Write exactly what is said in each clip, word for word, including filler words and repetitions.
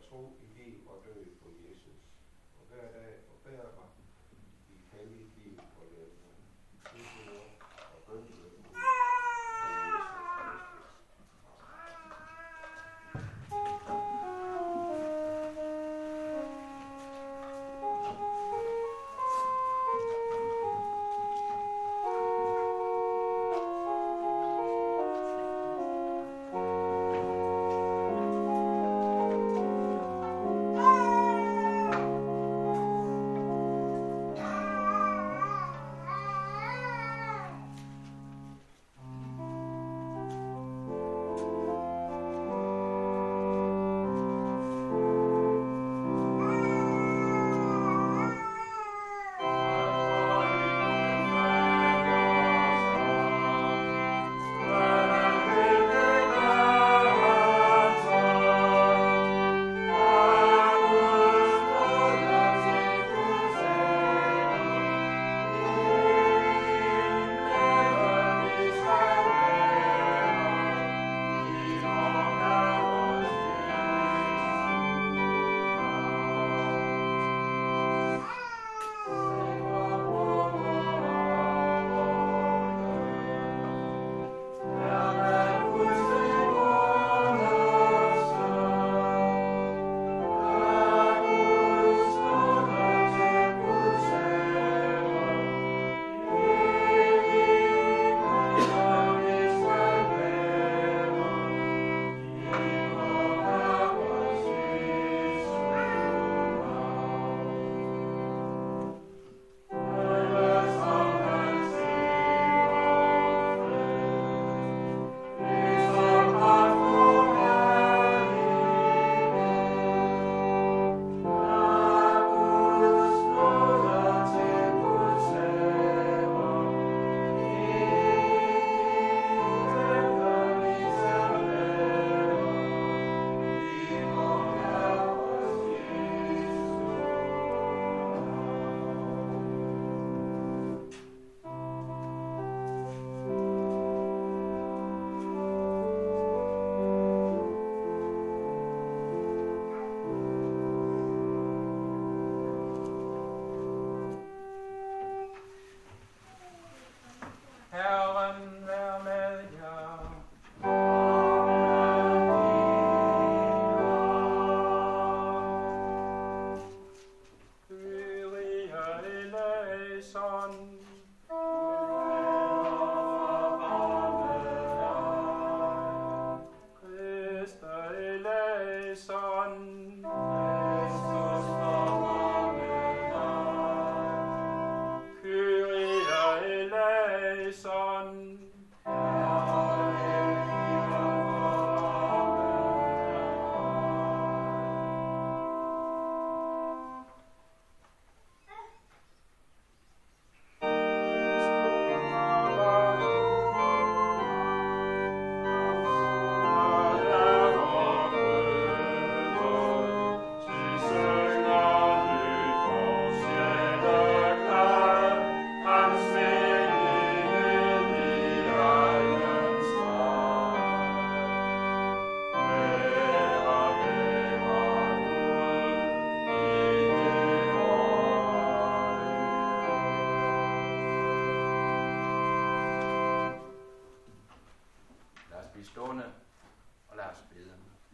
tro i liv og død på Jesus. Og hver dag forbedre mig i helligt liv og levende. Guds ord og bønne ud for Jesus Kristus. stående, og lad os bede.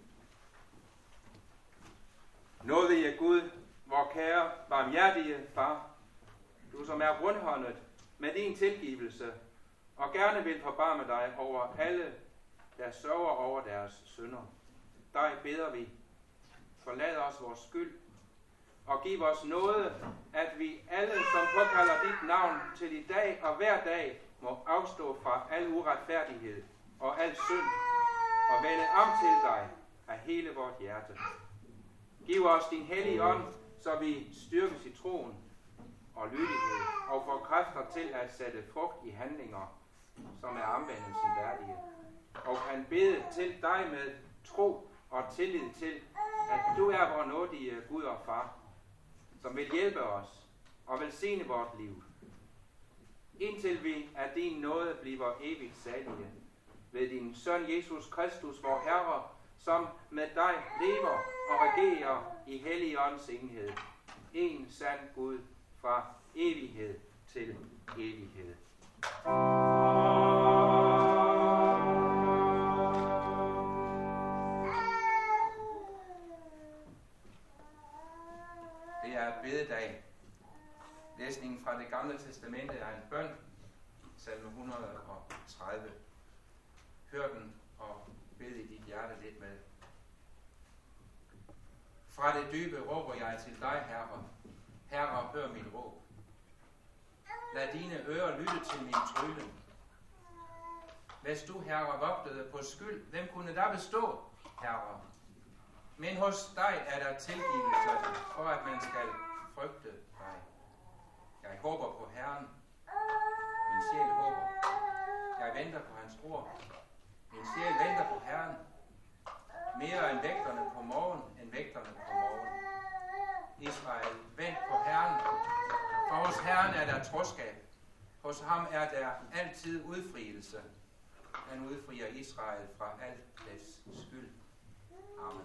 Nådige Gud, vor kære, barmhjertige far, du som er rundhåndet med din tilgivelse, og gerne vil forbarme dig over alle, der sørger over deres synder. Dig beder vi, forlad os vores skyld, og giv os nåde, at vi alle, som påkalder dit navn til i dag og hver dag, må afstå fra al uretfærdighed og al synd, og vende om til dig af hele vort hjerte. Giv os din hellige ånd, så vi styrkes i troen og lydighed, og får kræfter til at sætte frugt i handlinger, som er omvendelsen værdige, og kan bede til dig med tro og tillid til, at du er vor nådige Gud og Far, som vil hjælpe os og velsigne vort liv, indtil vi af din nåde bliver evigt salige, ved din Søn Jesus Kristus, vor Herre, som med dig lever og regerer i hellig ånds enhed. En sand Gud fra evighed til evighed. Det er bededag. Læsningen fra det gamle testamente er en bøn, salme et hundrede og tredive. Hør den og bed i dit hjerte lidt med. Fra det dybe råber jeg til dig, Herre. Herre, hør mit råb. Lad dine ører lytte til min trylle. Hvis du, Herre, vogtede på skyld, hvem kunne der bestå, Herre? Men hos dig er der tilgivelse, for at man skal frygte dig. Jeg håber på Herren. Min sjæl håber. Jeg venter på hans ord. Min sjæl venter på Herren. Mere end vægterne på morgen, end vægterne på morgen. Israel, vent på Herren. For hos Herren er der troskab. Hos ham er der altid udfrielse. Han udfrier Israel fra alt dets skyld. Amen.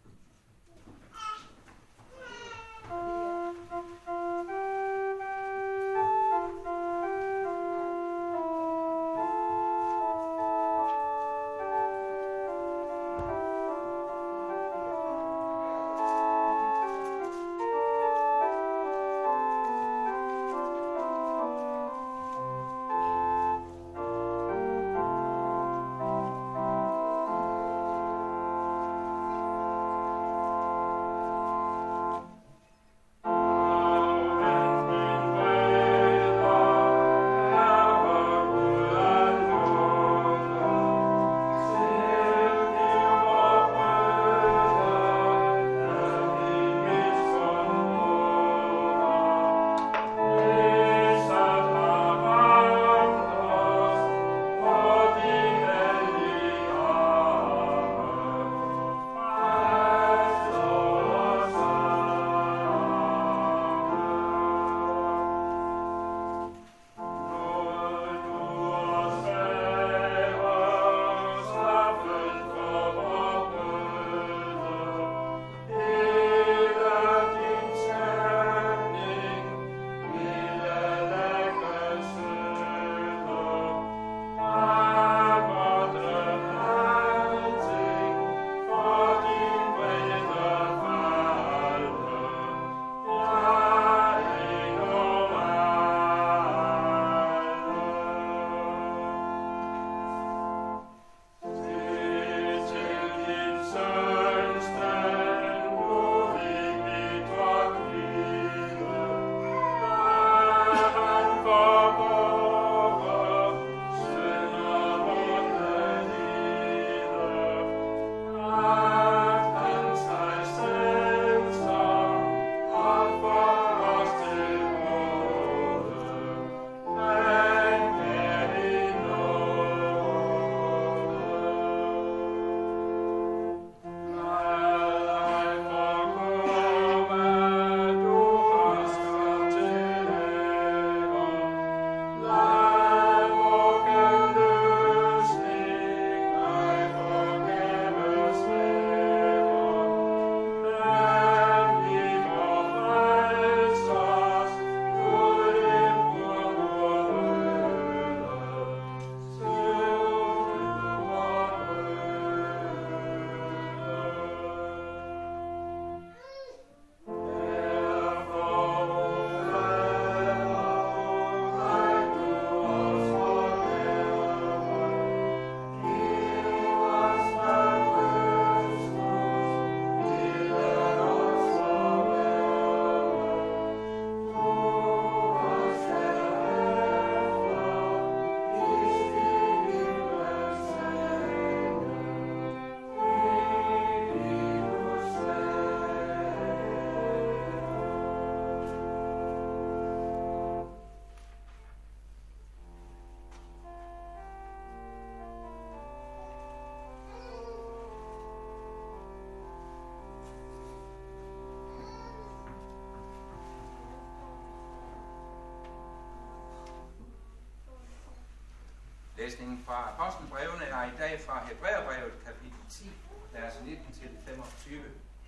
Læsningen fra Apostelbrevene er i dag fra Hebræerbrevet kapitel ti, vers nitten til femogtyve.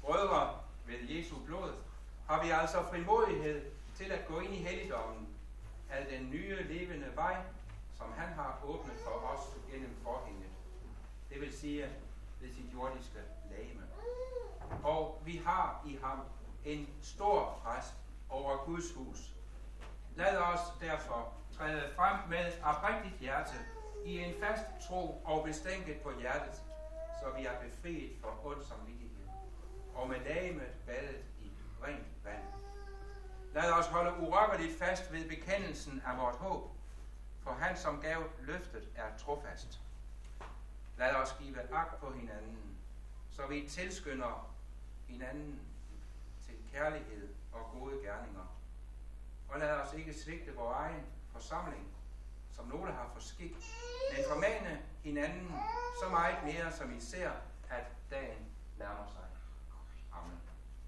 brødre ved Jesu blod, har vi altså frimodighed til at gå ind i helligdommen af den nye levende vej, som han har åbnet for os gennem forhænget. Det vil sige ved sit jordiske legeme. Og vi har i ham en stor præst over Guds hus. Lad os derfor træde frem med oprigtigt hjerte i en fast tro og bestænket på hjertet, så vi er befriet for ond samvittighed, og med lagemet badet i rent vand. Lad os holde urokkeligt fast ved bekendelsen af vort håb, for han, som gav løftet, er trofast. Lad os give agt på hinanden, så vi tilskynder hinanden til kærlighed og gode gerninger. Og lad os ikke svigte vores egen forsamling, som nogle har for skik, men formane hinanden så meget mere, som I ser, at dagen nærmer sig. Amen.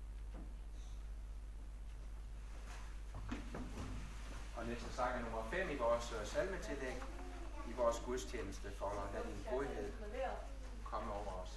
Og næste sang er nummer fem i vores salmetillæg, i vores gudstjeneste, for at lade din godhed komme over os.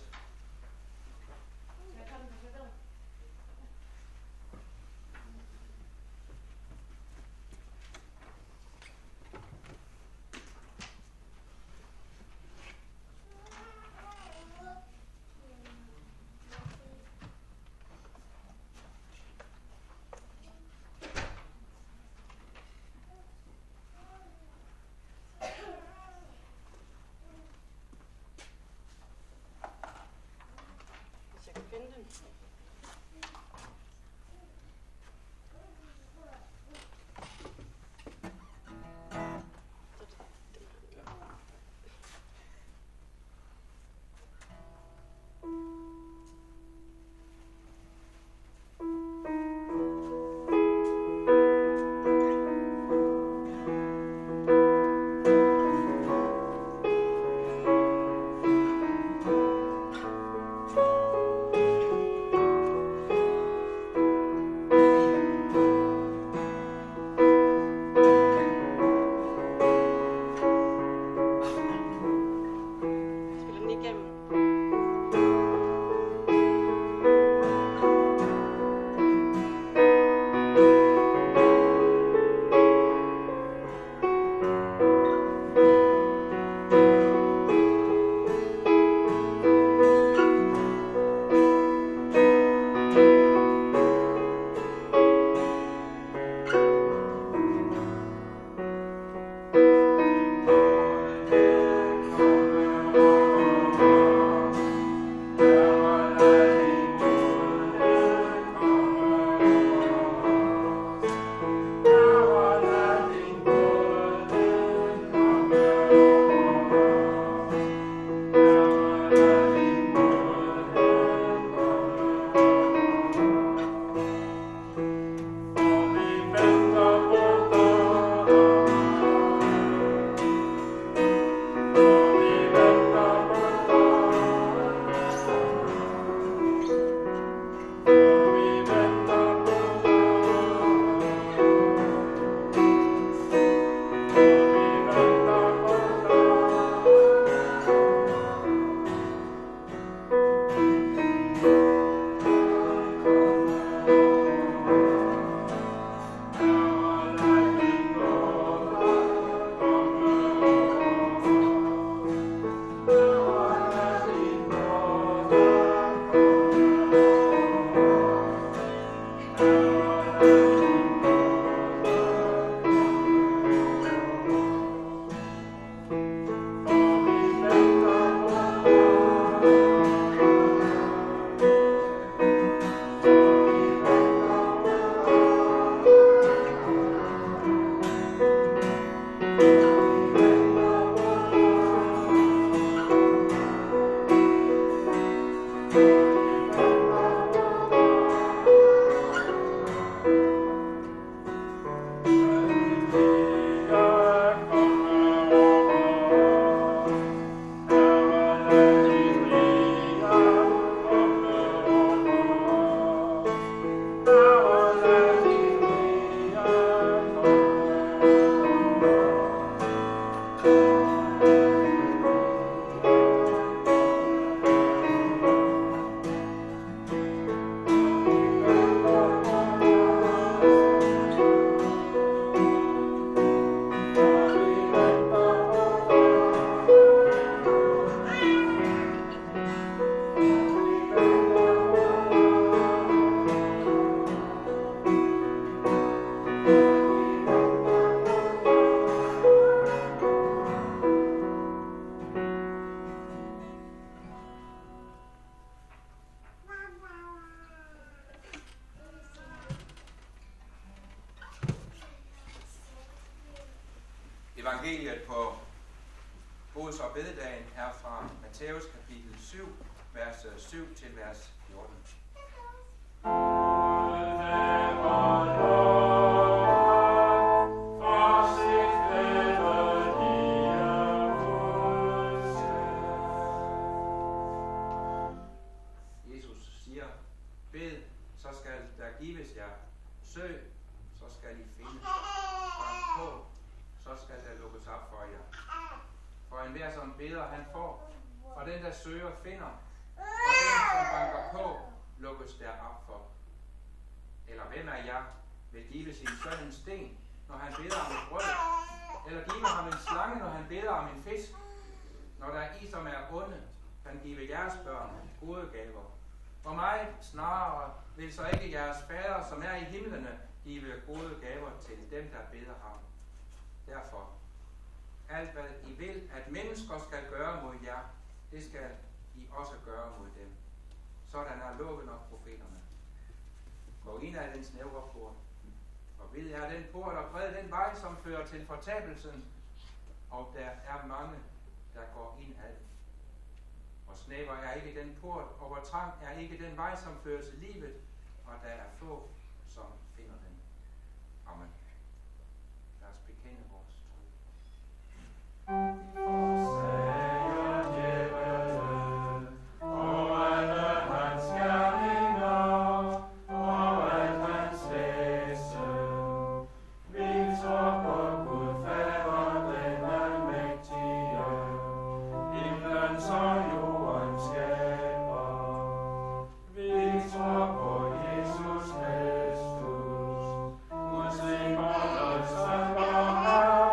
Evangeliet på Bods og bededagen er fra Matthæus kapitel syv, vers syv til vers fjorten. Jesus siger, bed, så skal der gives jer. Søg, så skal I finde. Bank på, så skal der lukkes op for jer. For enhver som beder, han får. Og den, der søger, finder. Og den, som banker på, lukkes der op for. Eller hvem af jer vil give sin søn en sten, når han beder om et brød? Eller give ham en slange, når han beder om en fisk? Når der er I, som er onde, kan give jeres børn gode gaver. Hvor meget snarere vil så ikke jeres fader, som er i himlene, give gode gaver til dem, der beder ham. Derfor, alt hvad I vil, at mennesker skal gøre mod jer, det skal I også gøre mod dem. Sådan er loven og profeterne. Gå ind ad den snævre port, og vid er den port og bred den vej, som fører til fortabelsen, og der er mange, der går ind ad den. Og snæver er ikke den port, og hvor trang er ikke den vej, som fører til livet, og der er få, som finder den. Amen. Lad os bekende vores tro. Amen.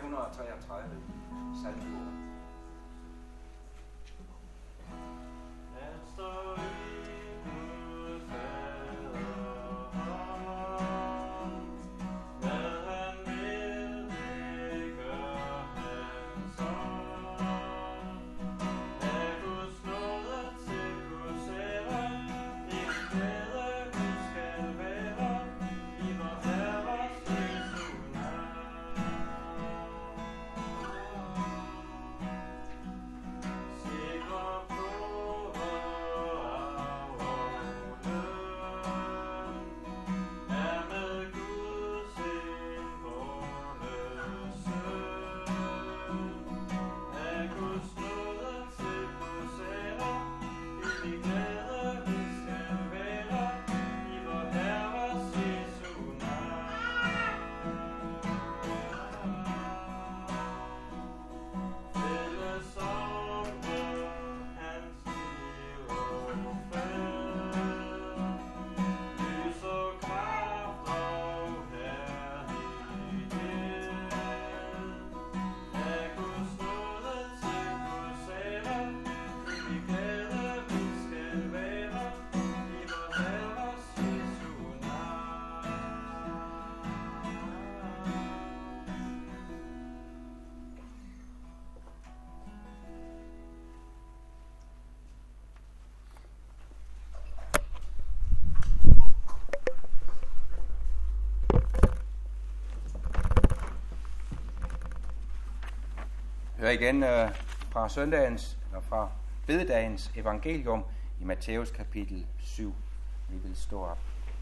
hundrede og treogtredive, salmeord. Hør igen øh, fra søndagens, eller fra bededagens evangelium i Matthæus kapitel syv. Vi vil stå op.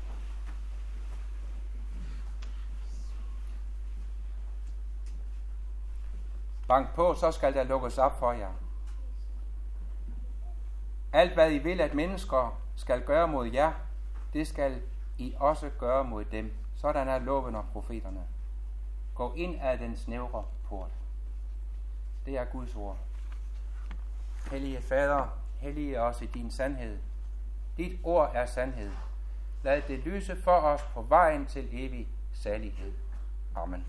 Bank på, så skal der lukkes op for jer. Alt hvad I vil, at mennesker skal gøre mod jer, det skal I også gøre mod dem. Sådan er loven og profeterne. Gå ind ad den snævre port. Det er Guds ord. Hellige Fader, hellige os i din sandhed. Dit ord er sandhed. Lad det lyse for os på vejen til evig salighed. Amen.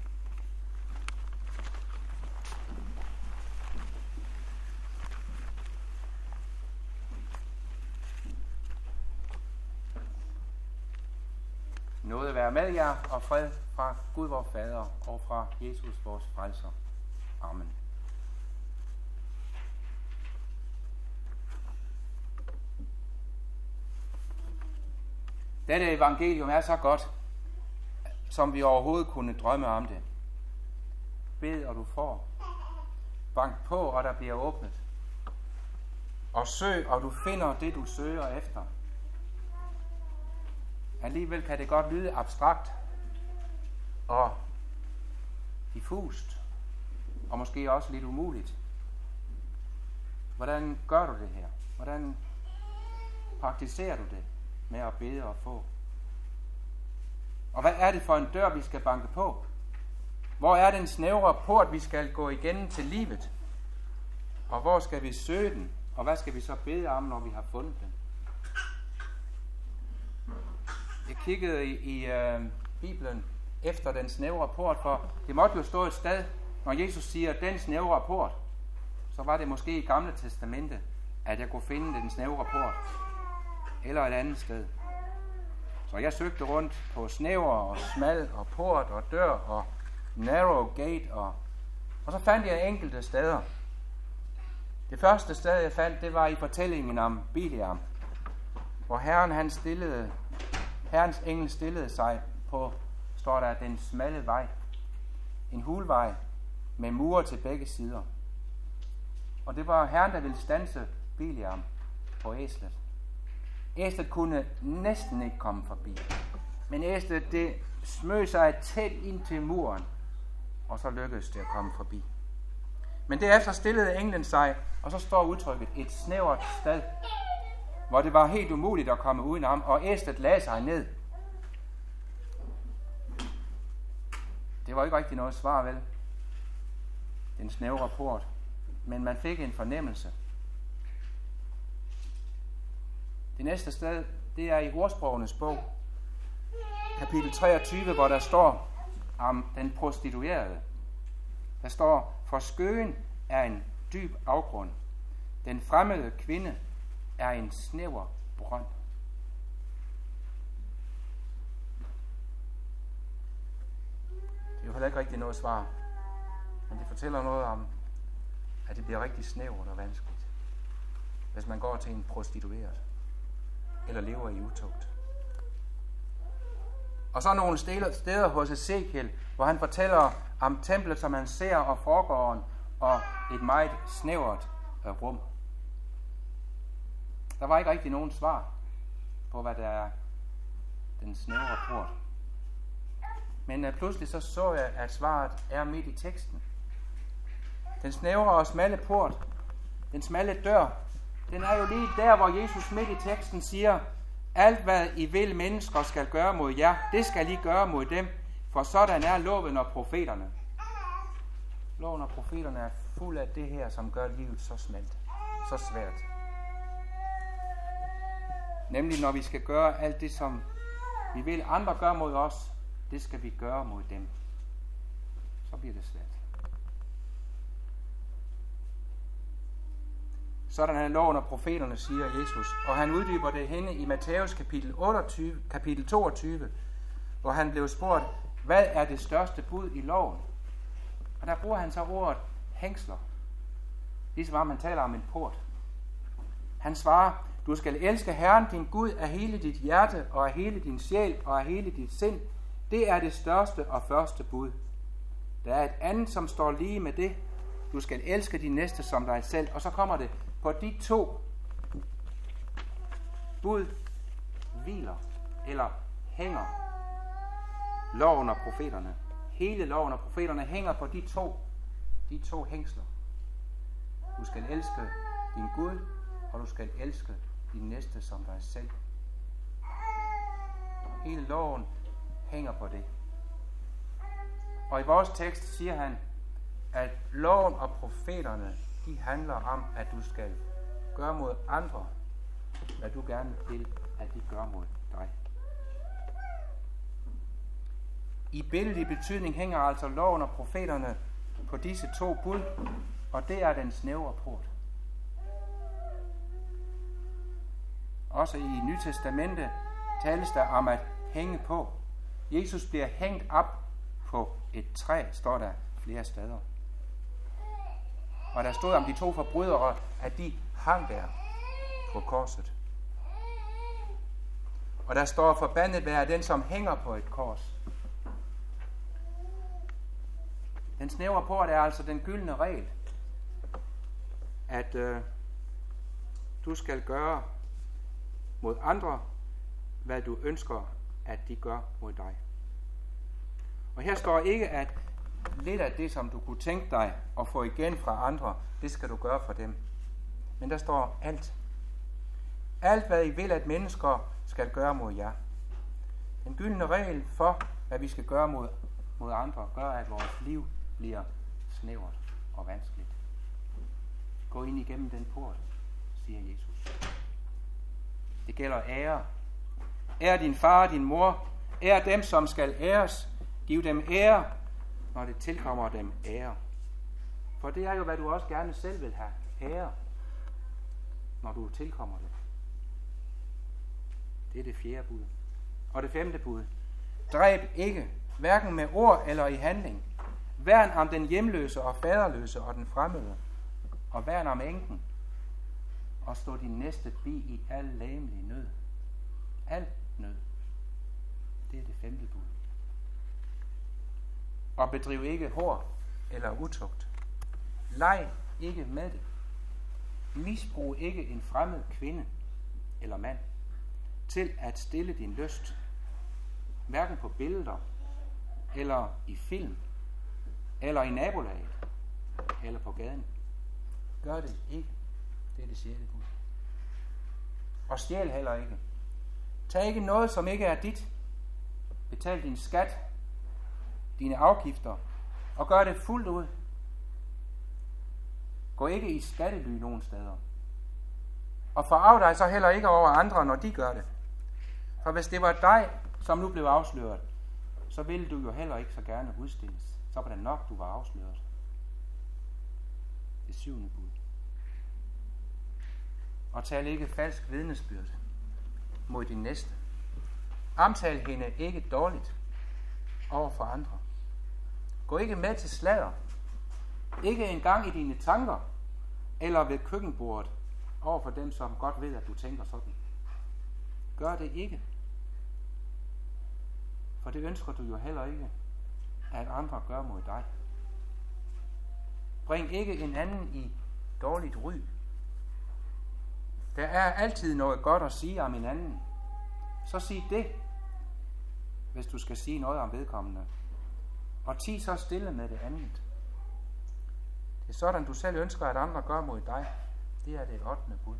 Nåde være med jer, og fred fra Gud vor Fader og fra Jesus vores frelser. Amen. Dette evangelium er så godt, som vi overhovedet kunne drømme om det. Bed, og du får. Bank på, og der bliver åbnet. Og søg, og du finder det, du søger efter. Alligevel kan det godt lyde abstrakt og diffust, og måske også lidt umuligt. Hvordan gør du det her? Hvordan praktiserer du det med at bede og få? Og hvad er det for en dør, vi skal banke på? Hvor er den snævre port, vi skal gå igennem til livet? Og hvor skal vi søge den? Og hvad skal vi så bede om, når vi har fundet den? Jeg kiggede i, i øh, Bibelen efter den snævre port, for det måtte jo stå et sted, når Jesus siger, den snævre port, så var det måske i Gamle Testamente, at jeg kunne finde den snævre port, eller et andet sted. Så jeg søgte rundt på snæver og smal og port og dør og narrow gate, og, og så fandt jeg enkelte steder. Det første sted, jeg fandt, det var i fortællingen om Biliam, hvor Herren, han stillede, Herrens engel stillede sig på, står der, den smalle vej. En hulvej med mure til begge sider. Og det var Herren, der ville standse Biliam på æslet. Æslet kunne næsten ikke komme forbi. Men æslet, det smøg sig tæt ind til muren, og så lykkedes det at komme forbi. Men derefter stillede englen sig, og så står udtrykket, et snævert sted, hvor det var helt umuligt at komme udenom, og æslet lagde sig ned. Det var ikke rigtig noget svar, vel? Den snævre port. Men man fik en fornemmelse. Det næste sted, det er i Ordsprogenes bog, kapitel treogtyve, hvor der står om den prostituerede. Der står, for skøen er en dyb afgrund. Den fremmede kvinde er en snæver brønd. Det er jo heller ikke rigtig noget svar, men det fortæller noget om, at det bliver rigtig snævert og vanskeligt, hvis man går til en prostitueret, eller lever i utugt. Og så nogle steder hos Ezekiel, hvor han fortæller om templet, som han ser, og forgården, og et meget snævert rum. Der var ikke rigtig nogen svar på, hvad der er den snævre port. Men uh, pludselig så så jeg, at svaret er midt i teksten. Den snævre og smalle port, den smalle dør, den er jo lige der, hvor Jesus midt i teksten siger, alt hvad I vil mennesker skal gøre mod jer, det skal I gøre mod dem, for sådan er loven og profeterne. Loven og profeterne er fuld af det her, som gør livet så smalt, så svært. Nemlig når vi skal gøre alt det, som vi vil andre gøre mod os, det skal vi gøre mod dem. Så bliver det svært. Sådan er loven og profeterne, siger Jesus. Og han uddyber det henne i Matthæus kapitel, otteogtyve, kapitel toogtyve, hvor han blev spurgt, hvad er det største bud i loven? Og der bruger han så ordet hængsler. Ligesom om man taler om en port. Han svarer, du skal elske Herren din Gud af hele dit hjerte og af hele din sjæl og af hele dit sind. Det er det største og første bud. Der er et andet, som står lige med det. Du skal elske din næste som dig selv. Og så kommer det, på de to bud hviler eller hænger loven og profeterne. Hele loven og profeterne hænger på de to, de to hængsler. Du skal elske din Gud, og du skal elske din næste som dig selv. Hele loven hænger på det. Og i vores tekst siger han, at loven og profeterne, de handler om, at du skal gøre mod andre, hvad du gerne vil, at de gør mod dig. I billedlig betydning hænger altså loven og profeterne på disse to bud, og det er den snævre port. Også i Nye Testamente tales der om at hænge på. Jesus bliver hængt op på et træ, står der flere steder. Og der stod om de to forbrydere, at de hang der på korset. Og der står, forbandet være den, som hænger på et kors. Den snævre port er altså den gyldne regel, at øh, du skal gøre mod andre, hvad du ønsker, at de gør mod dig. Og her står ikke, at lidt af det, som du kunne tænke dig at få igen fra andre, det skal du gøre for dem. Men der står alt. Alt, hvad I vil, at mennesker skal gøre mod jer. Den gyldne regel for, hvad vi skal gøre mod, mod andre, gør, at vores liv bliver snævert og vanskeligt. Gå ind igennem den port, siger Jesus. Det gælder ære. Ær din far og din mor. Ær dem, som skal æres. Giv dem ære, når det tilkommer dem ære. For det er jo, hvad du også gerne selv vil have. Ære, når du tilkommer det. Det er det fjerde bud. Og det femte bud. Dræb ikke, hverken med ord eller i handling. Værn om den hjemløse og faderløse og den fremmede. Og værn om enken. Og stå din næste bi i al lægemlig nød. Al nød. Det er det femte bud. Og bedriv ikke hår eller utugt. Leg ikke med det. Misbrug ikke en fremmed kvinde eller mand til at stille din lyst, hverken på billeder, eller i film, eller i nabolaget, eller på gaden. Gør det ikke. Det er det sjette bud. Og stjæl heller ikke. Tag ikke noget, som ikke er dit. Betal din skat, dine afgifter, og gør det fuldt ud. Gå ikke i skattely nogen steder. Og forarv dig så heller ikke over andre, når de gør det. For hvis det var dig, som nu blev afsløret, så ville du jo heller ikke så gerne udstilles. Så var det nok, du var afsløret. Det syvende bud. Og tal ikke falsk vidnesbyrde mod din næste. Omtal hende ikke dårligt over for andre. Gå ikke med til sladder. Ikke engang i dine tanker eller ved køkkenbordet over for dem, som godt ved, at du tænker sådan. Gør det ikke. For det ønsker du jo heller ikke, at andre gør mod dig. Bring ikke en anden i dårligt ry. Der er altid noget godt at sige om en anden. Så sig det, hvis du skal sige noget om vedkommende. Og ti så stille med det andet. Det er sådan, du selv ønsker, at andre gør mod dig. Det er det ottende bud.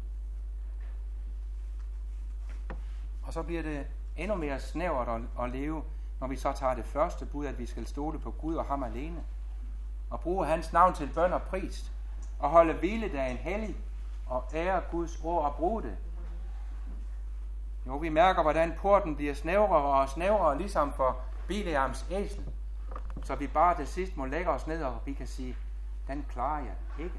Og så bliver det endnu mere snævert at, at leve, når vi så tager det første bud, at vi skal stole på Gud og ham alene. Og bruge hans navn til bøn og pris. Og holde hviledagen hellig. Og ære Guds ord og bruge det. Jo, vi mærker, hvordan porten bliver snævrere og snævrere, ligesom for Bileams æsel. Så vi bare til sidst må lægge os ned, og vi kan sige, den klarer jeg ikke.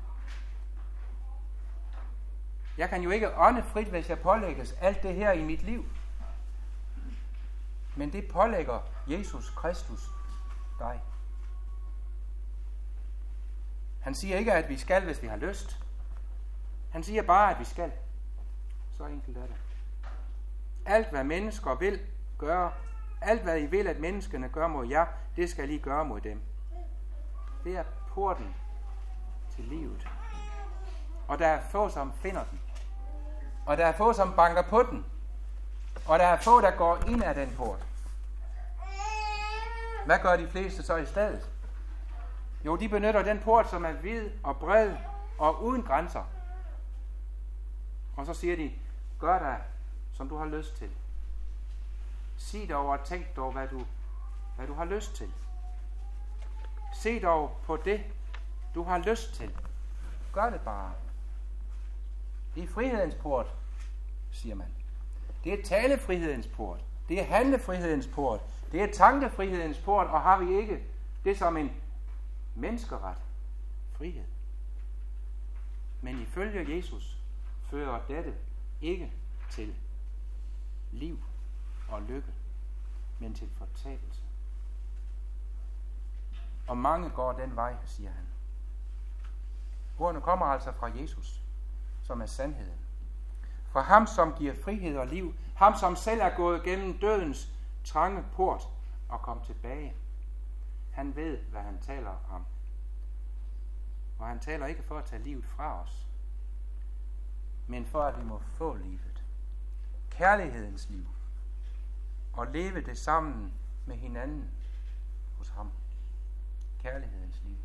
Jeg kan jo ikke ånde frit, hvis jeg pålægges alt det her i mit liv. Men det pålægger Jesus Kristus dig. Han siger ikke, at vi skal, hvis vi har lyst. Han siger bare, at vi skal. Så enkelt er det. Alt, hvad mennesker vil gøre, alt, hvad I vil, at menneskene gør mod jer, det skal I gøre mod dem. Det er porten til livet. Og der er få, som finder den. Og der er få, som banker på den. Og der er få, der går ind af den port. Hvad gør de fleste så i stedet? Jo, de benytter den port, som er vid og bred og uden grænser. Og så siger de, gør dig, som du har lyst til. Sig dog og tænk dog, hvad du, hvad du har lyst til. Se dog på det, du har lyst til. Gør det bare. Det er frihedens port, siger man. Det er talefrihedens port. Det er handlefrihedens port. Det er tankefrihedens port, og har vi ikke det som en menneskeret, frihed. Men ifølge Jesus fører dette ikke til liv og lykke, men til fortabelse. Og mange går den vej, siger han. Ordene kommer altså fra Jesus, som er sandheden. Fra ham, som giver frihed og liv. Ham, som selv er gået gennem dødens trange port og kom tilbage. Han ved, hvad han taler om. Og han taler ikke for at tage livet fra os, men for at vi må få livet. Kærlighedens liv. Og leve det sammen med hinanden hos ham. Kærlighedens liv.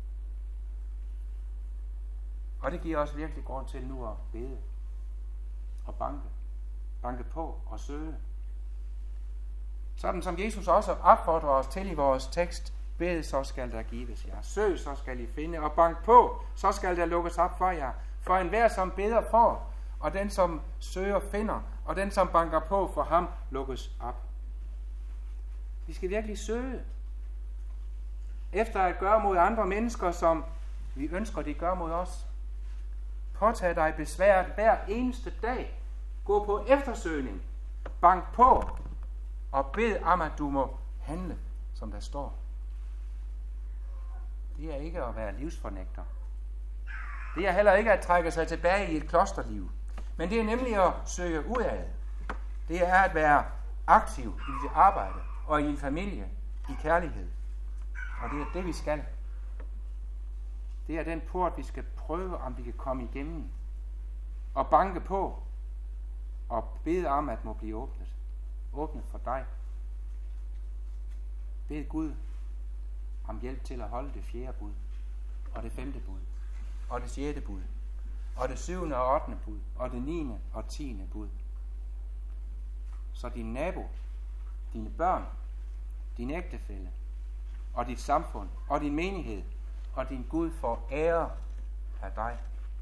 Og det giver os virkelig grund til nu at bede og banke. Banke på og søge. Sådan som Jesus også opfordrer os til i vores tekst. Bed, så skal der gives jer. Søg, så skal I finde. Og bank på, så skal der lukkes op for jer. For enhver, som beder får, og den, som søger, finder, og den, som banker på, for ham lukkes op. Vi skal virkelig søge. Efter at gøre mod andre mennesker, som vi ønsker, de gør mod os. Påtag dig besværet hver eneste dag. Gå på eftersøgning. Bank på. Og bed om, at du må handle, som der står. Det er ikke at være livsfornægter. Det er heller ikke at trække sig tilbage i et klosterliv. Men det er nemlig at søge udad. Det er at være aktiv i dit arbejde og i en familie, i kærlighed. Og det er det, vi skal. Det er den port, vi skal prøve, om vi kan komme igennem. Og banke på. Og bede om, at må blive åbnet. Åbnet for dig. Bed Gud om hjælp til at holde det fjerde bud. Og det femte bud. Og det sjette bud. Og det syvende og ottende bud. Og det niende og tiende bud. Så din nabo, dine børn, din ægtefælle, og dit samfund, og din menighed, og din Gud får ære af dig.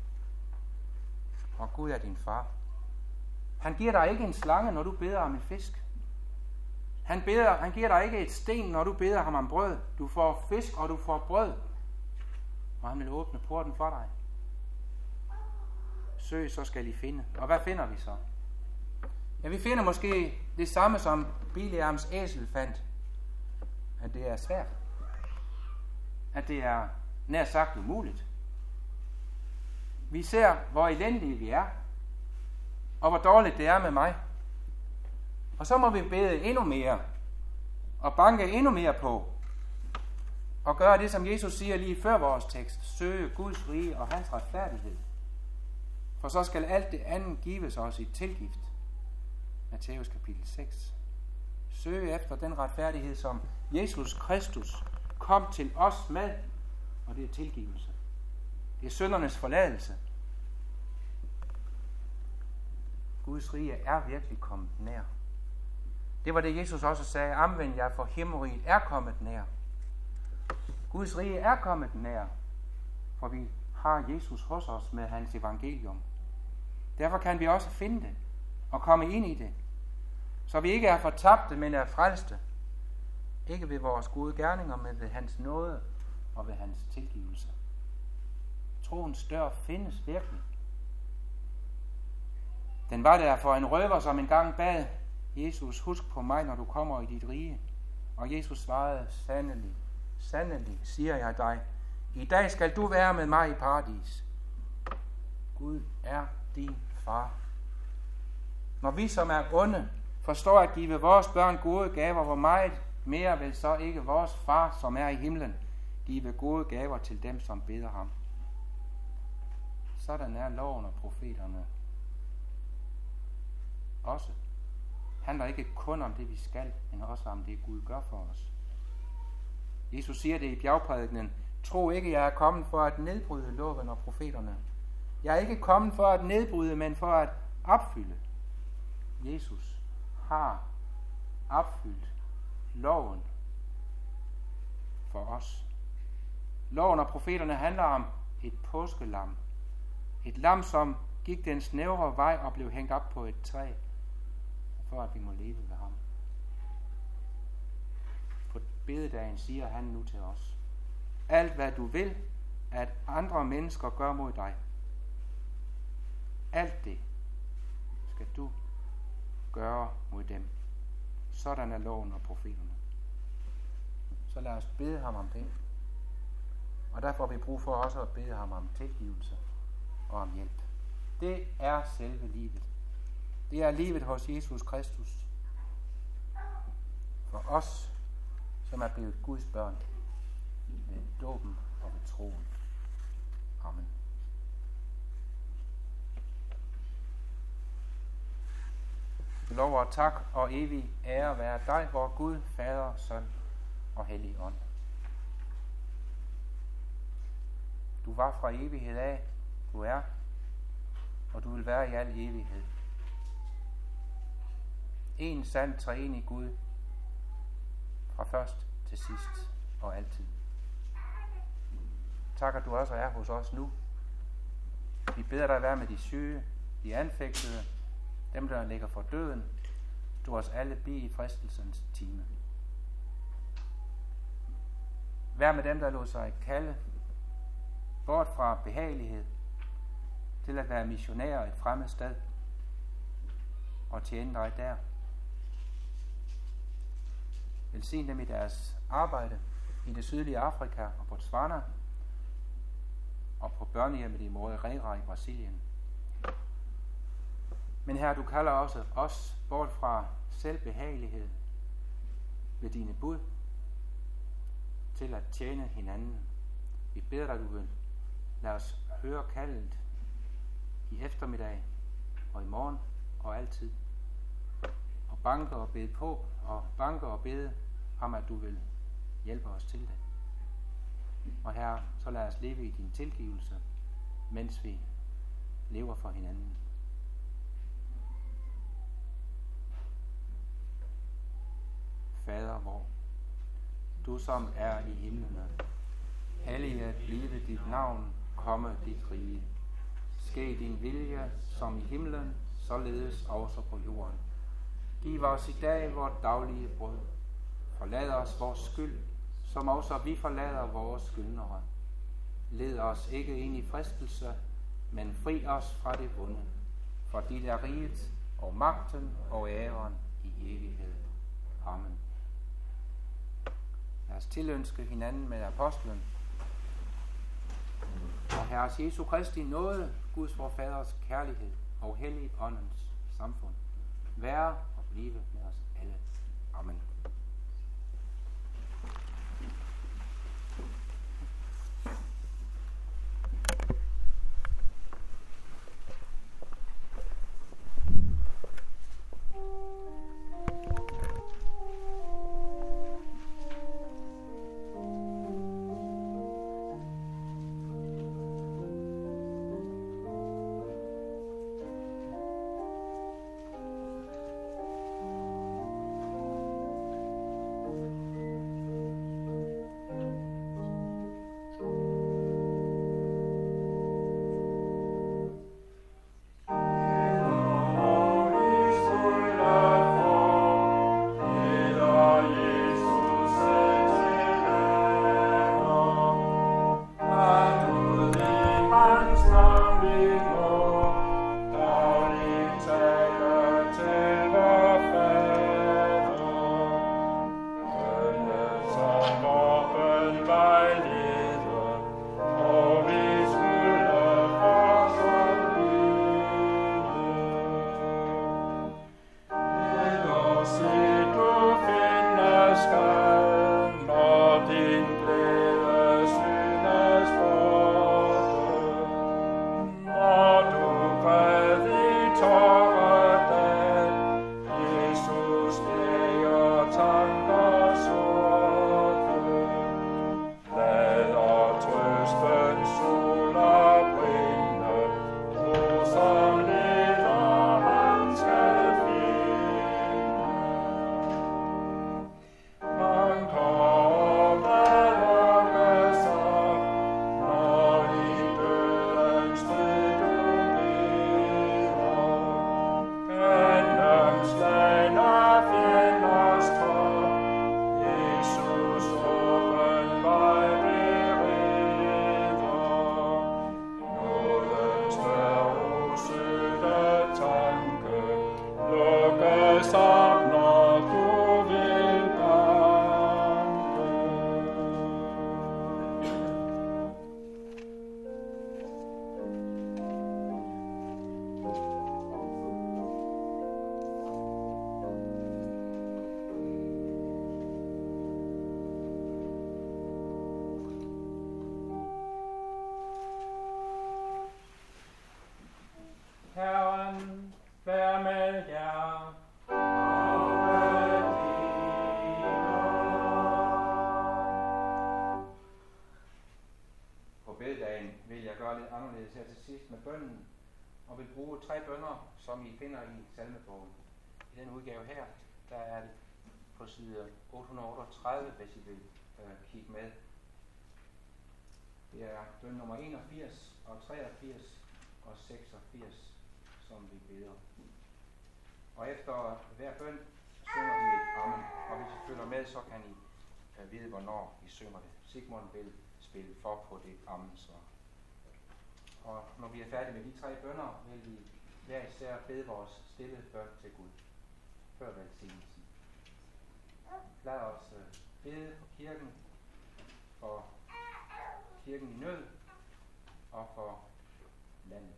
Og Gud er din far. Han giver dig ikke en slange, når du beder om en fisk. Han, beder, han giver dig ikke et sten, når du beder ham om brød. Du får fisk, og du får brød. og han vil åbne porten for dig. Søg, så skal I finde. Og hvad finder vi så? Ja, vi finder måske det samme, som Bileams æsel fandt. At det er svært. At det er nær sagt umuligt. Vi ser, hvor elendige vi er, og hvor dårligt det er med mig. Og så må vi bede endnu mere, og banke endnu mere på, og gøre det, som Jesus siger lige før vores tekst: søge Guds rige og hans retfærdighed. For så skal alt det andet gives os i tilgift. Matthæus kapitel seks. Søge efter den retfærdighed, som Jesus Kristus kom til os med, og det er tilgivelse. Det er syndernes forladelse. Guds rige er virkelig kommet nær. Det var det, Jesus også sagde: omvend jer, for himmeriget er kommet nær. Guds rige er kommet nær, for vi har Jesus hos os med hans evangelium. Derfor kan vi også finde det og komme ind i det, så vi ikke er fortabte, men er frelste. Ikke ved vores gode gerninger, men ved hans nåde og ved hans tilgivelse. Troens dør findes virkelig. Den var der for en røver, som engang bad Jesus: husk på mig, når du kommer i dit rige. Og Jesus svarede: sandelig, sandelig, siger jeg dig, i dag skal du være med mig i paradis. Gud er din far. Når vi, som er onde, forstår at give vores børn gode gaver, hvor meget mere vil så ikke vores far, som er i himlen, give gode gaver til dem, som beder ham. Sådan er loven og profeterne også. Handler ikke kun om det, vi skal, men også om det, Gud gør for os. Jesus siger det i bjergprædikenen: tro ikke, jeg er kommet for at nedbryde loven og profeterne. Jeg er ikke kommet for at nedbryde, men for at opfylde. Jesus har opfyldt loven for os. Loven og profeterne handler om et påskelam. Et lam, som gik den snævre vej og blev hængt op på et træ, for at vi må leve ved ham. På bededagen siger han nu til os: alt hvad du vil, at andre mennesker gør mod dig, alt det skal du gøre mod dem. Sådan er loven og profeterne. Så lad os bede ham om det. Og derfor har vi brug for også at bede ham om tilgivelse og om hjælp. Det er selve livet. Det er livet hos Jesus Kristus. For os, som er blevet Guds børn, ved dåben og ved troen. Amen. Lov og tak og evig ære være dig, vor Gud, Fader, Søn og Hellig Ånd. Du var fra evighed af, du er, og du vil være i al evighed. En sand treenig Gud, fra først til sidst og altid. Tak, at du også er hos os nu. Vi beder dig være med de syge, de anfægtede, dem der ligger for døden. Du os alle bi i fristelsens time. Vær med dem, der lod sig kalde bort fra behagelighed til at være missionærer et fremmed sted og tjene dig der. Velsign dem i deres arbejde i det sydlige Afrika og Botswana og på børnehjemmet i Moreira i Brasilien. Men Herre, du kalder også os bort fra selvbehagelighed ved dine bud til at tjene hinanden. Vi beder dig, du vil lade os høre kaldet i eftermiddag og i morgen og altid. Og banke og bede på og banke og bede om, at du vil hjælpe os til det. Og Herre, så lad os leve i din tilgivelse, mens vi lever for hinanden. Fader vor, du som er i himlene, helliget blive dit navn, komme dit rige. Ske din vilje, som i himlen, således også på jorden. Giv os i dag vort daglige brød. Forlad os vores skyld, som også vi forlader vores skyldnere. Led os ikke ind i fristelse, men fri os fra det onde. For dit er riget og magten og æren i evighed. Amen. Lad os tilønske hinanden med apostlen. Og Herres Jesu Kristi nåde, Guds vor Faders kærlighed og hellig åndens samfund, være og blive med os alle. Amen. Herren vær med jer. På bededagen vil jeg gøre lidt anderledes her til sidst med bønnen, og vil bruge tre bønner, som I finder i salmebogen. I den udgave her, der er det på side otte hundrede otteogtredive, hvis I vil øh, kigge med. Det er bøn nummer enogfirs og treogfirs og seksogfirs, som vi beder. Og efter hver bøn synger vi et amen, og hvis I følger med, så kan I øh, vide, hvornår I synger det. Sigmund vil spille for på det amen-svar. Og når vi er færdige med de tre bønner, vil vi hver især bede vores stille bøn til Gud, før velsignelsen. Lad os øh, bede for kirken, for kirken i nød og for landet.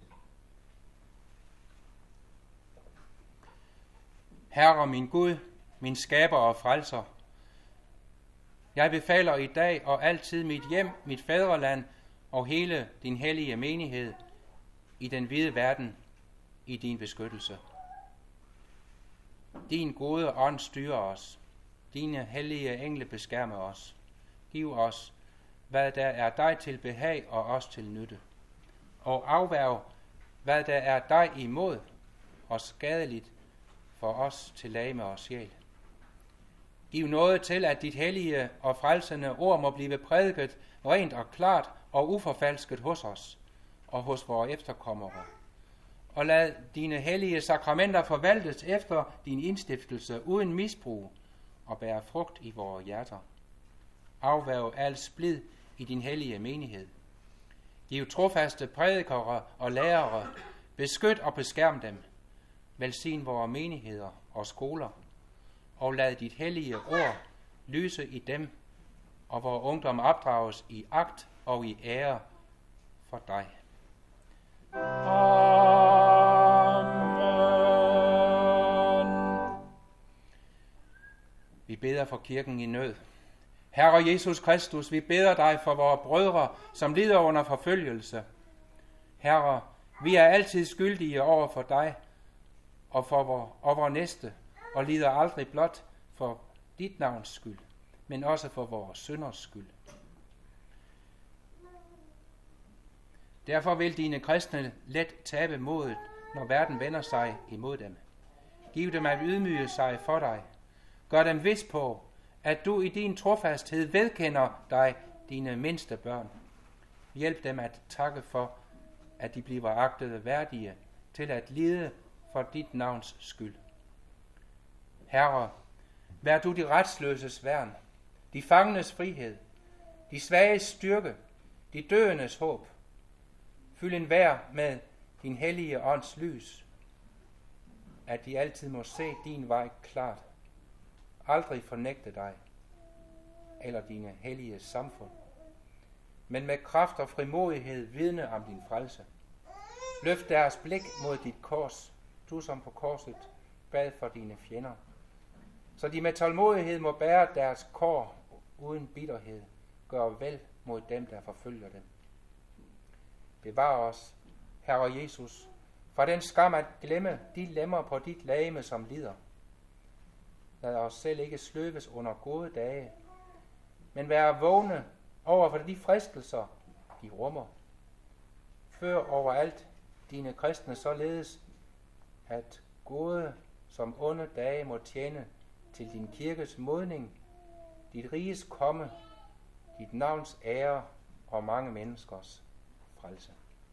Herre min Gud, min skaber og frelser, jeg befaler i dag og altid mit hjem, mit fædreland og hele din hellige menighed i den vide verden i din beskyttelse. Din gode ånd styrer os. Dine hellige engle beskærmer os. Giv os, hvad der er dig til behag og os til nytte. Og afværg, hvad der er dig imod og skadeligt for os til lage og sjæl. Giv noget til, at dit hellige og frelsende ord må blive prædiket rent og klart og uforfalsket hos os og hos vores efterkommere. Og lad dine hellige sakramenter forvaltes efter din indstiftelse uden misbrug og bære frugt i vores hjerter. Afværg al splid i din hellige menighed. Giv trofaste prædikere og lærere, beskyt og beskærm dem. Velsign vores menigheder og skoler, og lad dit hellige ord lyse i dem, og vor ungdom opdrages i agt og i ære for dig. Amen. Vi beder for kirken i nød. Herre Jesus Kristus, vi beder dig for vores brødre, som lider under forfølgelse. Herre, vi er altid skyldige over for dig og for vor, og vor næste, og lider aldrig blot for dit navns skyld, men også for vores synders skyld. Derfor vil dine kristne let tabe modet, når verden vender sig imod dem. Giv dem at ydmyge sig for dig. Gør dem vis på, at du i din trofasthed vedkender dig dine mindste børn. Hjælp dem at takke for, at de bliver agtede værdige til at lide for dit navns skyld. Herre, vær du de retsløses værn, de fangenes frihed, de svages styrke, de døendes håb. Fyld enhver med din hellige ånds lys, at de altid må se din vej klart, aldrig fornægte dig eller dine hellige samfund, men med kraft og frimodighed vidne om din frelse. Løft deres blik mod dit kors, du som på korset bad for dine fjender, så de med tålmodighed må bære deres kår uden bitterhed, gør vel mod dem, der forfølger dem. Bevar os, Herre Jesus, fra den skam at glemme de lemmer på dit legeme, som lider. Lad os selv ikke sløves under gode dage, men være vågne over for de fristelser, de rummer. Før overalt dine kristne således, at gode som onde dage må tjene til din kirkes modning, dit riges komme, dit navns ære og mange menneskers frelse.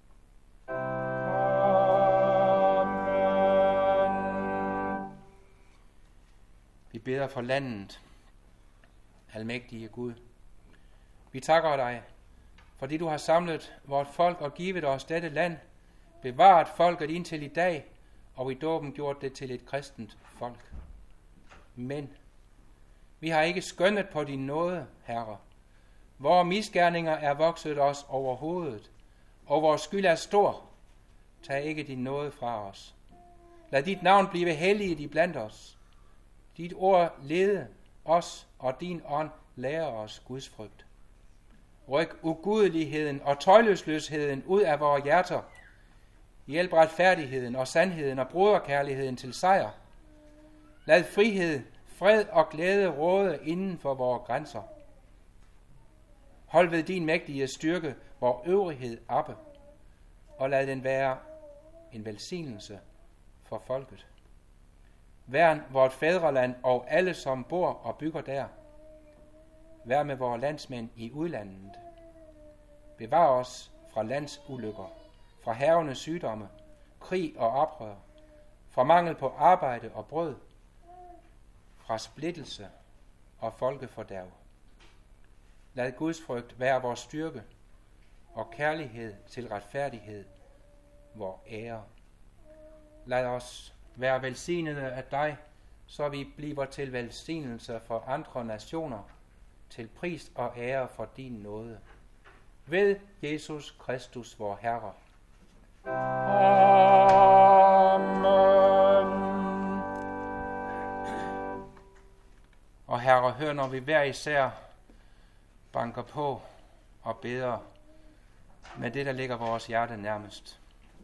Amen. Vi beder for landet, almægtige Gud. Vi takker dig, fordi du har samlet vort folk og givet os dette land, bevaret folket indtil i dag, og i dåben gjort det til et kristent folk. Men vi har ikke skønnet på din nåde, Herre. Vore misgerninger er vokset os over hovedet, og vores skyld er stor. Tag ikke din nåde fra os. Lad dit navn blive helliget iblandt os. Dit ord lede os, og din ånd lærer os Guds frygt. Ryk ugudeligheden og tøjløsløsheden ud af vores hjerter. Hjælp retfærdigheden og sandheden og broderkærligheden til sejr. Lad frihed, fred og glæde råde inden for vores grænser. Hold ved din mægtige styrke vor øvrighed oppe, og lad den være en velsignelse for folket. Værn vort fædreland og alle, som bor og bygger der. Vær med vores landsmænd i udlandet. Bevar os fra landsulykker, fra hærgende sygdomme, krig og oprør, fra mangel på arbejde og brød, fra splittelse og folkefordærv. Lad Guds frygt være vores styrke, og kærlighed til retfærdighed vor ære. Lad os være velsignede af dig, så vi bliver til velsignelse for andre nationer, til pris og ære for din nåde. Ved Jesus Kristus, vor Herre. Amen. Og Herre, hør, når vi hver især banker på og beder med det, der ligger vores hjerte nærmest.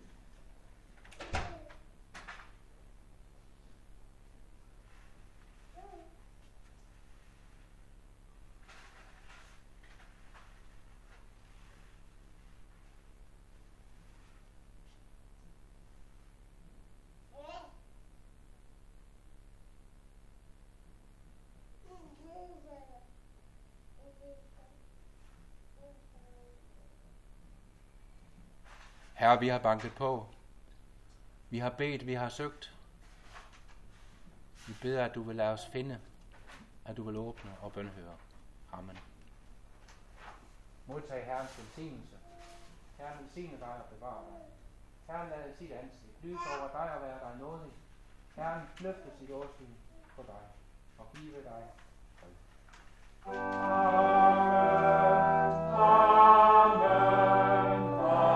Herre, vi har banket på. Vi har bedt, vi har søgt. Vi beder, at du vil lade os finde, at du vil åbne og bønhøre. Amen. Modtag Herrens velsignelse. Herren velsigne dig og bevare dig. Herren lad sit ansigt lyse over dig og være dig nådig. Herren løfte sit åsyn på dig og give dig fred. Amen. Amen.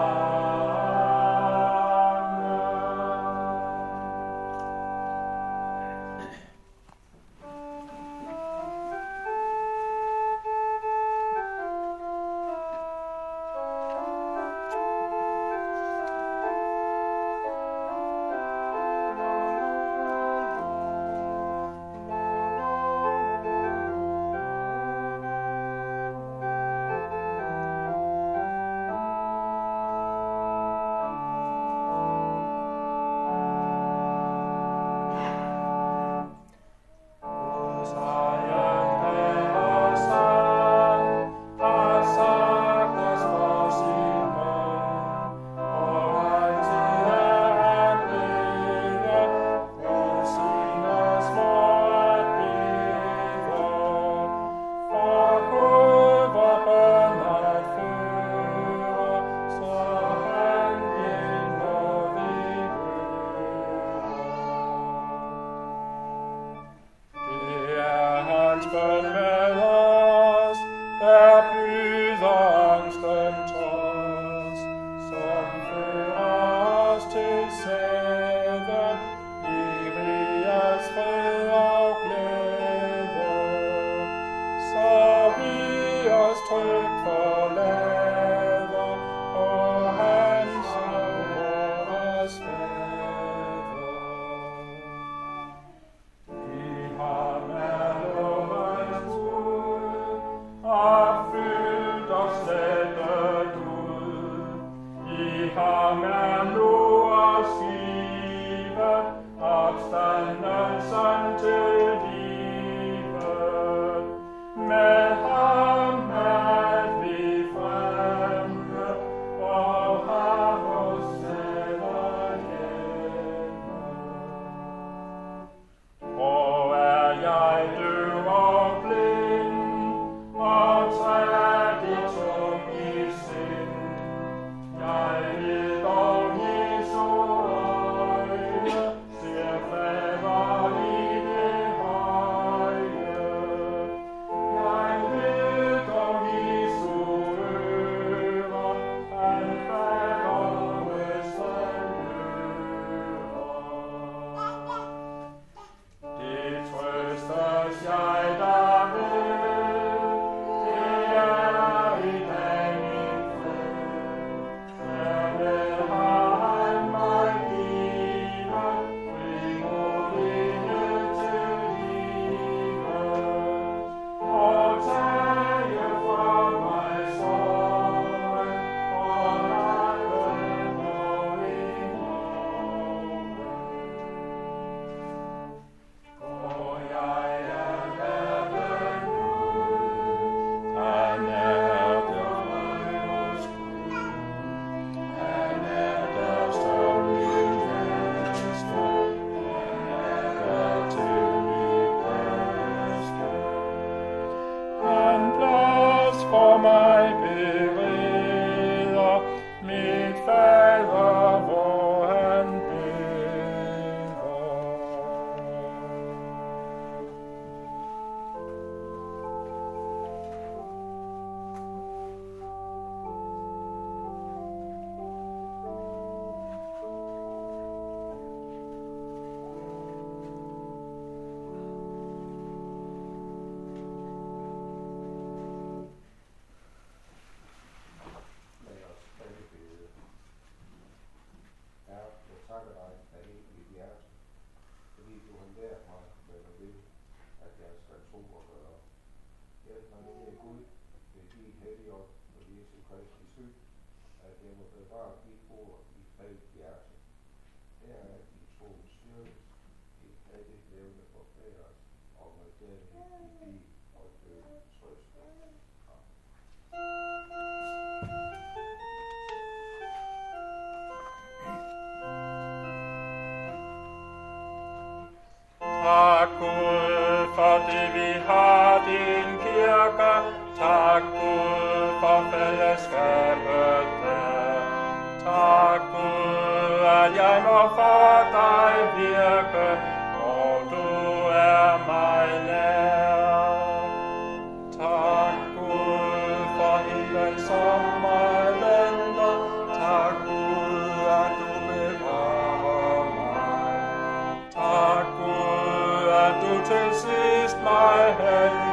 Tak Gud, fordi vi har din kirke. Tak Gud for fællesskabet der. hellige.